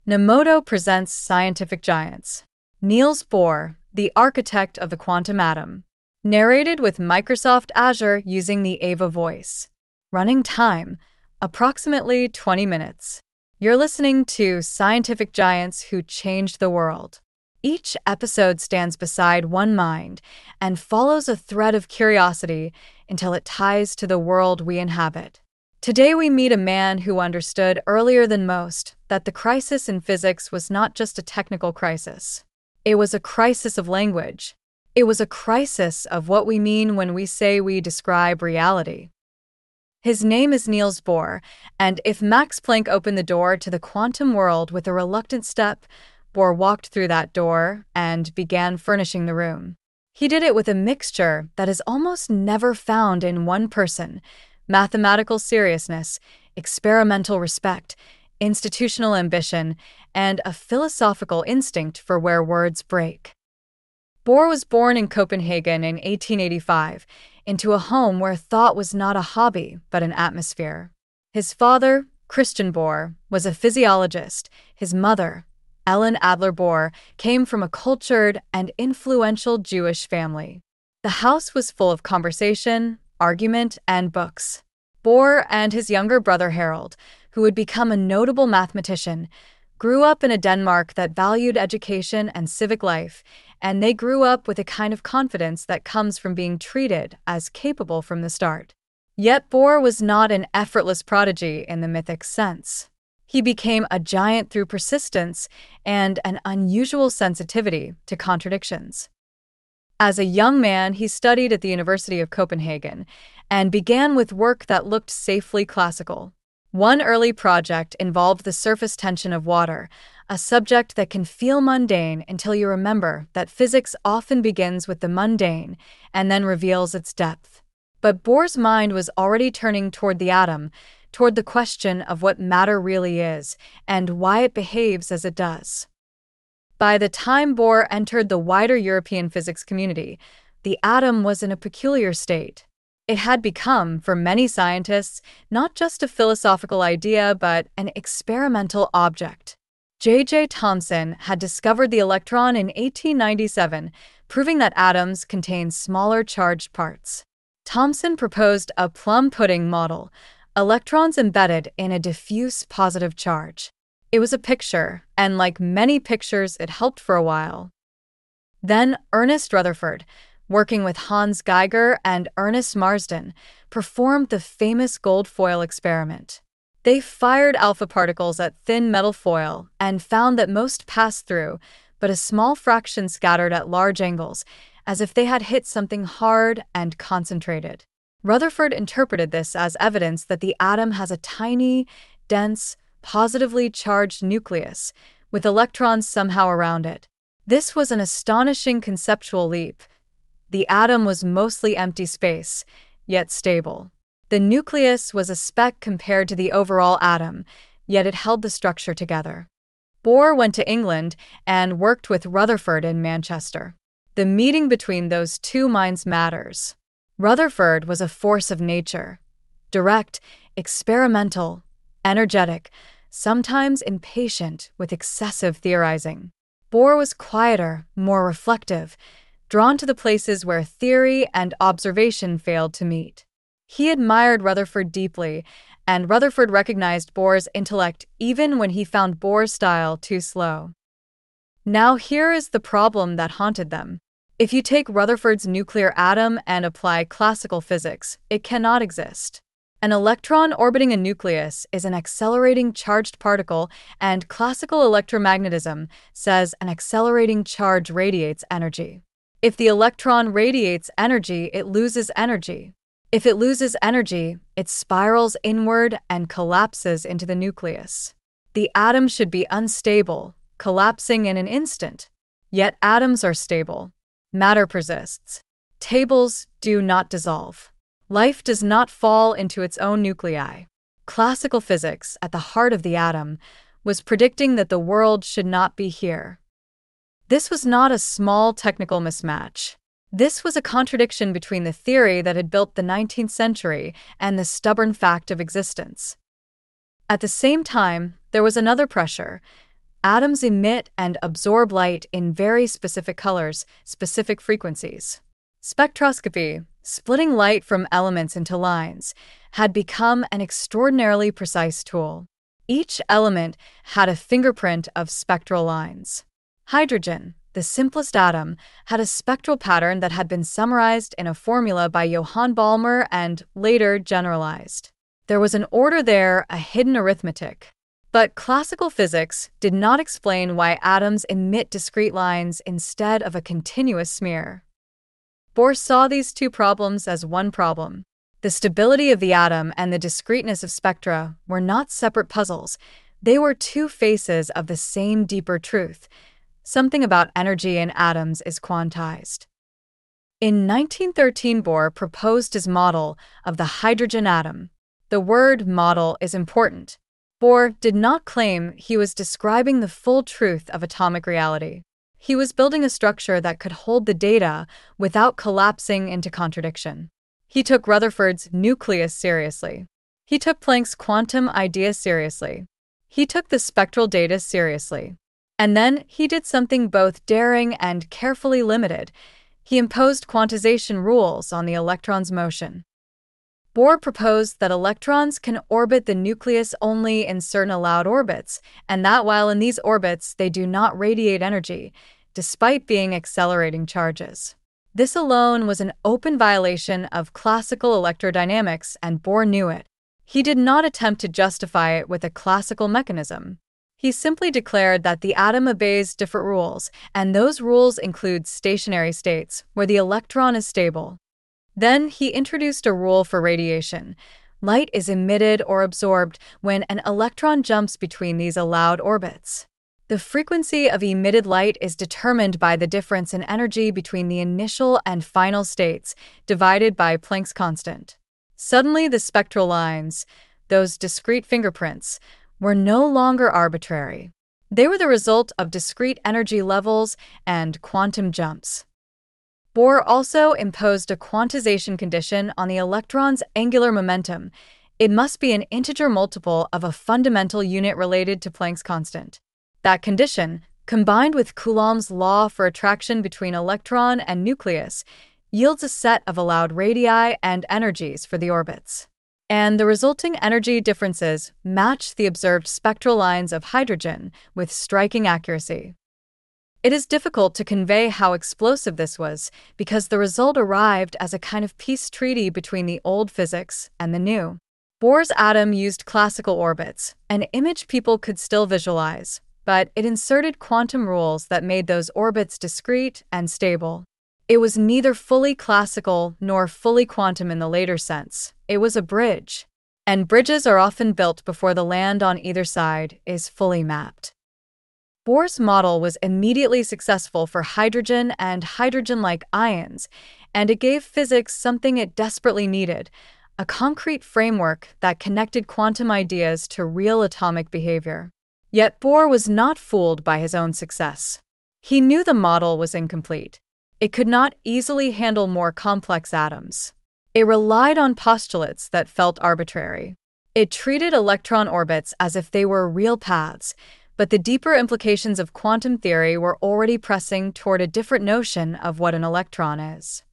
Nemoto presents Scientific Giants. Niels Bohr, the architect of the quantum atom. Narrated with Microsoft Azure using the Ava voice. Running time, approximately 20 minutes. You're listening to Scientific Giants Who Changed the World. Each episode stands beside one mind and follows a thread of curiosity until it ties to the world we inhabit. Today we meet a man who understood earlier than most that the crisis in physics was not just a technical crisis. It was a crisis of language. It was a crisis of what we mean when we say we describe reality. His name is Niels Bohr, and if Max Planck opened the door to the quantum world with a reluctant step, Bohr walked through that door and began furnishing the room. He did it with a mixture that is almost never found in one person: mathematical seriousness, experimental respect, institutional ambition, and a philosophical instinct for where words break. Bohr was born in Copenhagen in 1885, into a home where thought was not a hobby but an atmosphere. His father, Christian Bohr, was a physiologist. His mother, Ellen Adler Bohr, came from a cultured and influential Jewish family. The house was full of conversation, argument, and books. Bohr and his younger brother Harold, who would become a notable mathematician, grew up in a Denmark that valued education and civic life, and they grew up with a kind of confidence that comes from being treated as capable from the start. Yet Bohr was not an effortless prodigy in the mythic sense. He became a giant through persistence and an unusual sensitivity to contradictions. As a young man, he studied at the University of Copenhagen and began with work that looked safely classical. One early project involved the surface tension of water, a subject that can feel mundane until you remember that physics often begins with the mundane and then reveals its depth. But Bohr's mind was already turning toward the atom, toward the question of what matter really is and why it behaves as it does. By the time Bohr entered the wider European physics community, the atom was in a peculiar state. It had become, for many scientists, not just a philosophical idea but an experimental object. J.J. Thomson had discovered the electron in 1897, proving that atoms contain smaller charged parts. Thomson proposed a plum pudding model, electrons embedded in a diffuse positive charge. It was a picture, and like many pictures, it helped for a while. Then Ernest Rutherford, working with Hans Geiger and Ernest Marsden, performed the famous gold foil experiment. They fired alpha particles at thin metal foil and found that most passed through, but a small fraction scattered at large angles, as if they had hit something hard and concentrated. Rutherford interpreted this as evidence that the atom has a tiny, dense, positively charged nucleus, with electrons somehow around it. This was an astonishing conceptual leap. The atom was mostly empty space, yet stable. The nucleus was a speck compared to the overall atom, yet it held the structure together. Bohr went to England and worked with Rutherford in Manchester. The meeting between those two minds matters. Rutherford was a force of nature, direct, experimental, energetic, sometimes impatient with excessive theorizing. Bohr was quieter, more reflective, drawn to the places where theory and observation failed to meet. He admired Rutherford deeply, and Rutherford recognized Bohr's intellect even when he found Bohr's style too slow. Now here is the problem that haunted them. If you take Rutherford's nuclear atom and apply classical physics, it cannot exist. An electron orbiting a nucleus is an accelerating charged particle, and classical electromagnetism says an accelerating charge radiates energy. If the electron radiates energy, it loses energy. If it loses energy, it spirals inward and collapses into the nucleus. The atom should be unstable, collapsing in an instant. Yet atoms are stable. Matter persists. Tables do not dissolve. Life does not fall into its own nuclei. Classical physics, at the heart of the atom, was predicting that the world should not be here. This was not a small technical mismatch. This was a contradiction between the theory that had built the 19th century and the stubborn fact of existence. At the same time, there was another pressure. Atoms emit and absorb light in very specific colors, specific frequencies. Spectroscopy, splitting light from elements into lines, had become an extraordinarily precise tool. Each element had a fingerprint of spectral lines. Hydrogen, the simplest atom, had a spectral pattern that had been summarized in a formula by Johann Balmer and later generalized. There was an order there, a hidden arithmetic. But classical physics did not explain why atoms emit discrete lines instead of a continuous smear. Bohr saw these two problems as one problem. The stability of the atom and the discreteness of spectra were not separate puzzles. They were two faces of the same deeper truth. Something about energy in atoms is quantized. In 1913, Bohr proposed his model of the hydrogen atom. The word model is important. Bohr did not claim he was describing the full truth of atomic reality. He was building a structure that could hold the data without collapsing into contradiction. He took Rutherford's nucleus seriously. He took Planck's quantum idea seriously. He took the spectral data seriously. And then he did something both daring and carefully limited. He imposed quantization rules on the electron's motion. Bohr proposed that electrons can orbit the nucleus only in certain allowed orbits, and that while in these orbits they do not radiate energy, despite being accelerating charges. This alone was an open violation of classical electrodynamics, and Bohr knew it. He did not attempt to justify it with a classical mechanism. He simply declared that the atom obeys different rules, and those rules include stationary states, where the electron is stable. Then he introduced a rule for radiation. Light is emitted or absorbed when an electron jumps between these allowed orbits. The frequency of emitted light is determined by the difference in energy between the initial and final states, divided by Planck's constant. Suddenly, the spectral lines, those discrete fingerprints, were no longer arbitrary. They were the result of discrete energy levels and quantum jumps. Bohr also imposed a quantization condition on the electron's angular momentum. It must be an integer multiple of a fundamental unit related to Planck's constant. That condition, combined with Coulomb's law for attraction between electron and nucleus, yields a set of allowed radii and energies for the orbits. And the resulting energy differences match the observed spectral lines of hydrogen with striking accuracy. It is difficult to convey how explosive this was because the result arrived as a kind of peace treaty between the old physics and the new. Bohr's atom used classical orbits, an image people could still visualize, but it inserted quantum rules that made those orbits discrete and stable. It was neither fully classical nor fully quantum in the later sense. It was a bridge. And bridges are often built before the land on either side is fully mapped. Bohr's model was immediately successful for hydrogen and hydrogen-like ions, and it gave physics something it desperately needed, a concrete framework that connected quantum ideas to real atomic behavior. Yet Bohr was not fooled by his own success. He knew the model was incomplete. It could not easily handle more complex atoms. It relied on postulates that felt arbitrary. It treated electron orbits as if they were real paths, but the deeper implications of quantum theory were already pressing toward a different notion of what an electron is.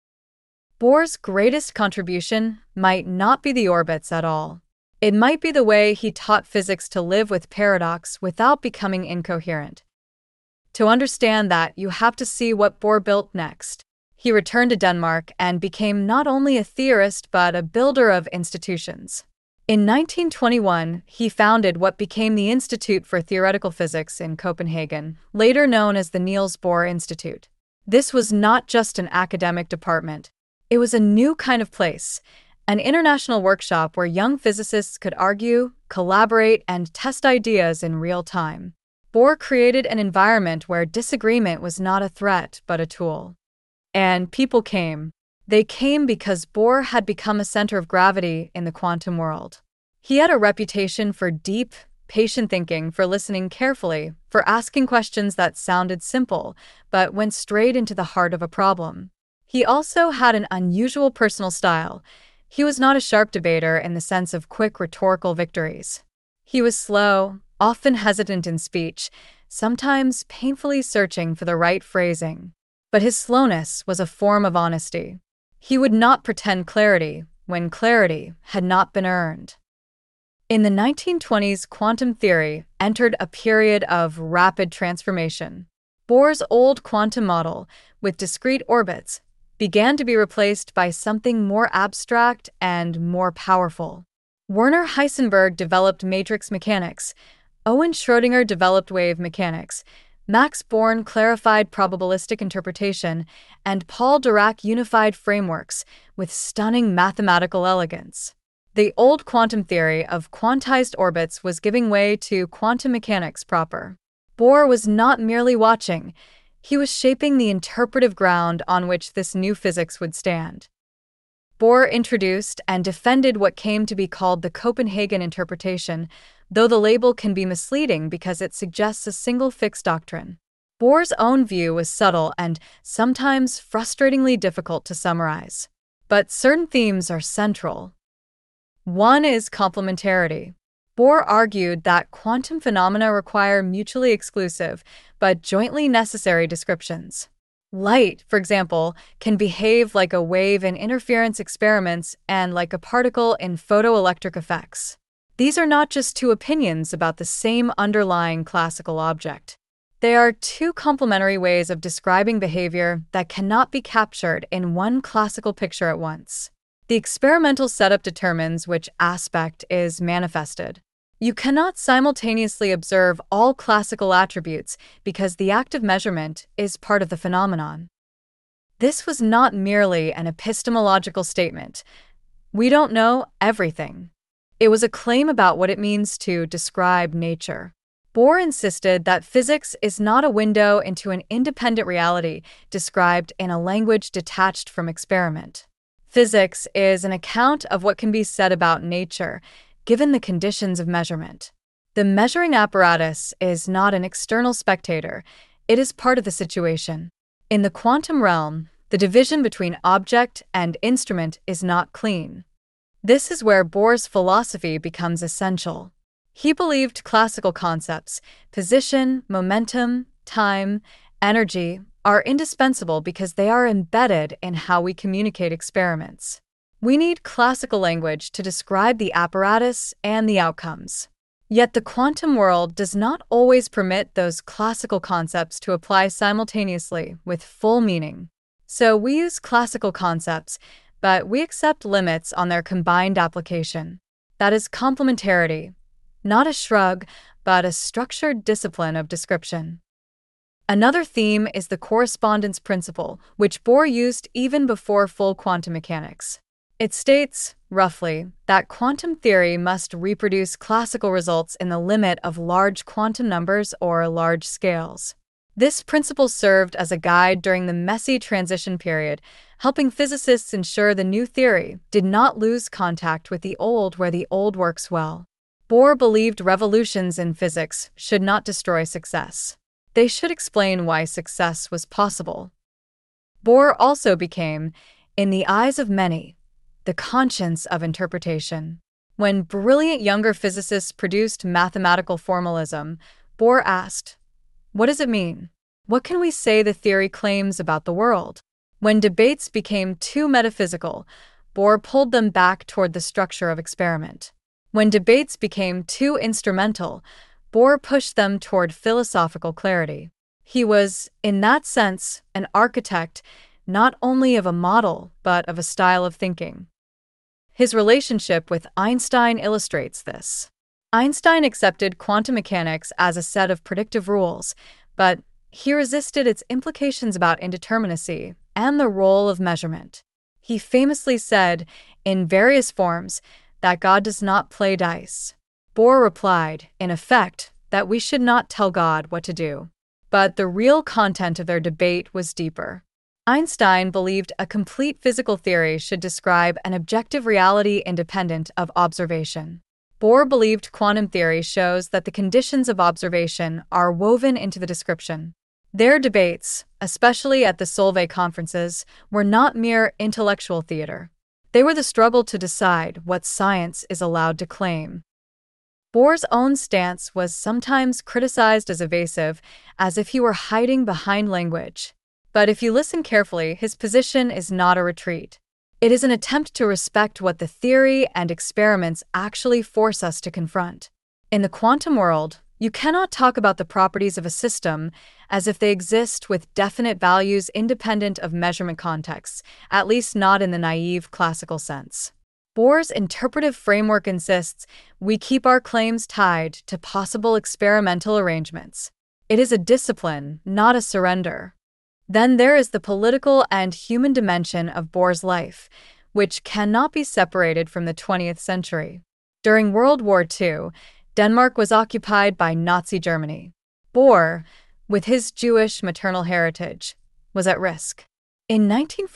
Bohr's greatest contribution might not be the orbits at all. It might be the way he taught physics to live with paradox without becoming incoherent. To understand that, you have to see what Bohr built next. He returned to Denmark and became not only a theorist but a builder of institutions. In 1921, he founded what became the Institute for Theoretical Physics in Copenhagen, later known as the Niels Bohr Institute. This was not just an academic department. It was a new kind of place, an international workshop where young physicists could argue, collaborate, and test ideas in real time. Bohr created an environment where disagreement was not a threat but a tool. And people came. They came because Bohr had become a center of gravity in the quantum world. He had a reputation for deep, patient thinking, for listening carefully, for asking questions that sounded simple, but went straight into the heart of a problem. He also had an unusual personal style. He was not a sharp debater in the sense of quick rhetorical victories. He was slow, often hesitant in speech, sometimes painfully searching for the right phrasing. But his slowness was a form of honesty. He would not pretend clarity when clarity had not been earned. In the 1920s, quantum theory entered a period of rapid transformation. Bohr's old quantum model, with discrete orbits, began to be replaced by something more abstract and more powerful. Werner Heisenberg developed matrix mechanics, Owen Schrödinger developed wave mechanics, Max Born clarified probabilistic interpretation, and Paul Dirac unified frameworks with stunning mathematical elegance. The old quantum theory of quantized orbits was giving way to quantum mechanics proper. Bohr was not merely watching, he was shaping the interpretive ground on which this new physics would stand. Bohr introduced and defended what came to be called the Copenhagen interpretation, though the label can be misleading because it suggests a single fixed doctrine. Bohr's own view was subtle and sometimes frustratingly difficult to summarize. But certain themes are central. One is complementarity. Bohr argued that quantum phenomena require mutually exclusive but jointly necessary descriptions. Light, for example, can behave like a wave in interference experiments and like a particle in photoelectric effects. These are not just two opinions about the same underlying classical object. They are two complementary ways of describing behavior that cannot be captured in one classical picture at once. The experimental setup determines which aspect is manifested. You cannot simultaneously observe all classical attributes because the act of measurement is part of the phenomenon. This was not merely an epistemological statement. We don't know everything. It was a claim about what it means to describe nature. Bohr insisted that physics is not a window into an independent reality described in a language detached from experiment. Physics is an account of what can be said about nature, given the conditions of measurement. The measuring apparatus is not an external spectator, it is part of the situation. In the quantum realm, the division between object and instrument is not clean. This is where Bohr's philosophy becomes essential. He believed classical concepts, position, momentum, time, energy, are indispensable because they are embedded in how we communicate experiments. We need classical language to describe the apparatus and the outcomes. Yet the quantum world does not always permit those classical concepts to apply simultaneously with full meaning. So we use classical concepts, but we accept limits on their combined application. That is complementarity, not a shrug, but a structured discipline of description. Another theme is the correspondence principle, which Bohr used even before full quantum mechanics. It states, roughly, that quantum theory must reproduce classical results in the limit of large quantum numbers or large scales. This principle served as a guide during the messy transition period, helping physicists ensure the new theory did not lose contact with the old where the old works well. Bohr believed revolutions in physics should not destroy success. They should explain why success was possible. Bohr also became, in the eyes of many, the conscience of interpretation. When brilliant younger physicists produced mathematical formalism, Bohr asked, "What does it mean? What can we say the theory claims about the world?" When debates became too metaphysical, Bohr pulled them back toward the structure of experiment. When debates became too instrumental, Bohr pushed them toward philosophical clarity. He was, in that sense, an architect not only of a model, but of a style of thinking. His relationship with Einstein illustrates this. Einstein accepted quantum mechanics as a set of predictive rules, but he resisted its implications about indeterminacy and the role of measurement. He famously said, in various forms, that God does not play dice. Bohr replied, in effect, that we should not tell God what to do. But the real content of their debate was deeper. Einstein believed a complete physical theory should describe an objective reality independent of observation. Bohr believed quantum theory shows that the conditions of observation are woven into the description. Their debates, especially at the Solvay conferences, were not mere intellectual theater. They were the struggle to decide what science is allowed to claim. Bohr's own stance was sometimes criticized as evasive, as if he were hiding behind language. But if you listen carefully, his position is not a retreat. It is an attempt to respect what the theory and experiments actually force us to confront. In the quantum world, you cannot talk about the properties of a system as if they exist with definite values independent of measurement contexts, at least not in the naive classical sense. Bohr's interpretive framework insists we keep our claims tied to possible experimental arrangements. It is a discipline, not a surrender. Then there is the political and human dimension of Bohr's life, which cannot be separated from the 20th century. During World War II, Denmark was occupied by Nazi Germany. Bohr, with his Jewish maternal heritage, was at risk. In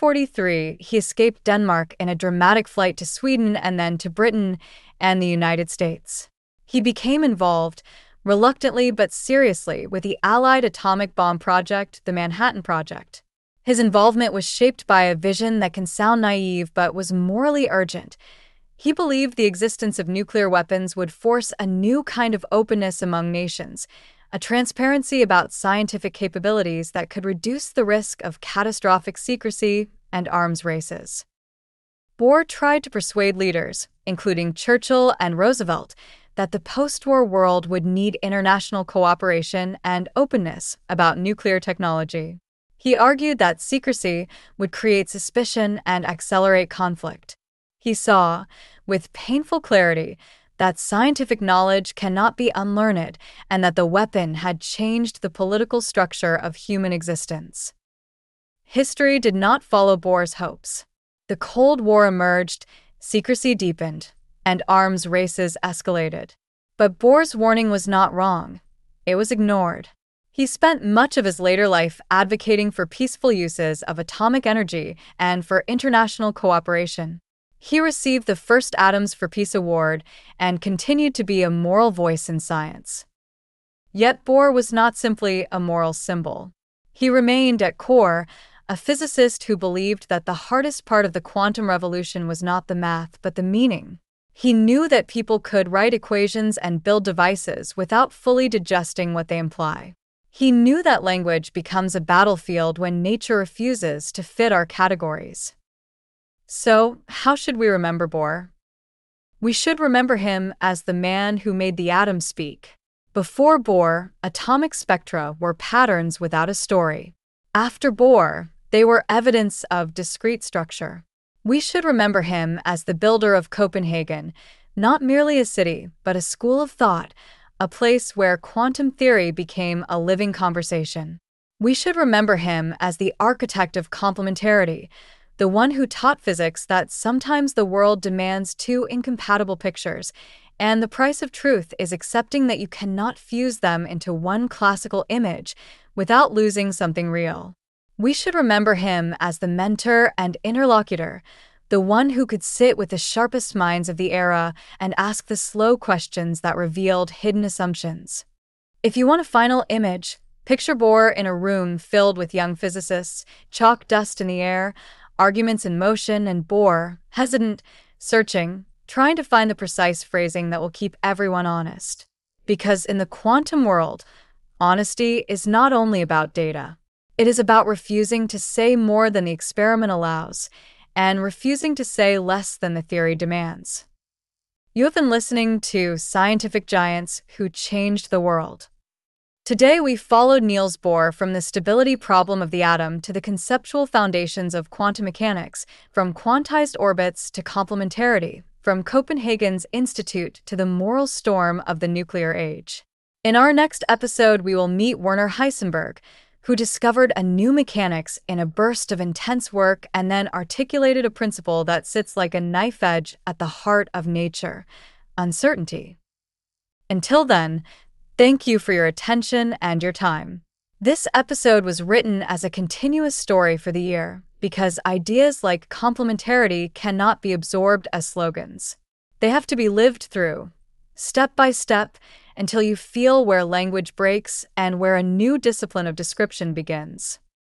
1943, he escaped Denmark in a dramatic flight to Sweden and then to Britain and the United States. He became involved, reluctantly but seriously, with the Allied atomic bomb project, the Manhattan Project. His involvement was shaped by a vision that can sound naive but was morally urgent. He believed the existence of nuclear weapons would force a new kind of openness among nations, a transparency about scientific capabilities that could reduce the risk of catastrophic secrecy and arms races. Bohr tried to persuade leaders, including Churchill and Roosevelt, that the post-war world would need international cooperation and openness about nuclear technology. He argued that secrecy would create suspicion and accelerate conflict. He saw, with painful clarity, that scientific knowledge cannot be unlearned and that the weapon had changed the political structure of human existence. History did not follow Bohr's hopes. The Cold War emerged, secrecy deepened, and arms races escalated. But Bohr's warning was not wrong. It was ignored. He spent much of his later life advocating for peaceful uses of atomic energy and for international cooperation. He received the first Atoms for Peace Award and continued to be a moral voice in science. Yet Bohr was not simply a moral symbol. He remained, at core, a physicist who believed that the hardest part of the quantum revolution was not the math but the meaning. He knew that people could write equations and build devices without fully digesting what they imply. He knew that language becomes a battlefield when nature refuses to fit our categories. So, how should we remember Bohr? We should remember him as the man who made the atom speak. Before Bohr, atomic spectra were patterns without a story. After Bohr, they were evidence of discrete structure. We should remember him as the builder of Copenhagen, not merely a city, but a school of thought, a place where quantum theory became a living conversation. We should remember him as the architect of complementarity, the one who taught physics that sometimes the world demands two incompatible pictures, and the price of truth is accepting that you cannot fuse them into one classical image without losing something real. We should remember him as the mentor and interlocutor, the one who could sit with the sharpest minds of the era and ask the slow questions that revealed hidden assumptions. If you want a final image, picture Bohr in a room filled with young physicists, chalk dust in the air, arguments in motion, and Bohr, hesitant, searching, trying to find the precise phrasing that will keep everyone honest. Because in the quantum world, honesty is not only about data. It is about refusing to say more than the experiment allows, and refusing to say less than the theory demands. You have been listening to Scientific Giants Who Changed the World. Today we followed Niels Bohr from the stability problem of the atom to the conceptual foundations of quantum mechanics, from quantized orbits to complementarity, from Copenhagen's Institute to the moral storm of the nuclear age. In our next episode, we will meet Werner Heisenberg, who discovered a new mechanics in a burst of intense work and then articulated a principle that sits like a knife edge at the heart of nature: uncertainty. Until then, thank you for your attention and your time. This episode was written as a continuous story for the year, because ideas like complementarity cannot be absorbed as slogans. They have to be lived through, step by step, until you feel where language breaks and where a new discipline of description begins.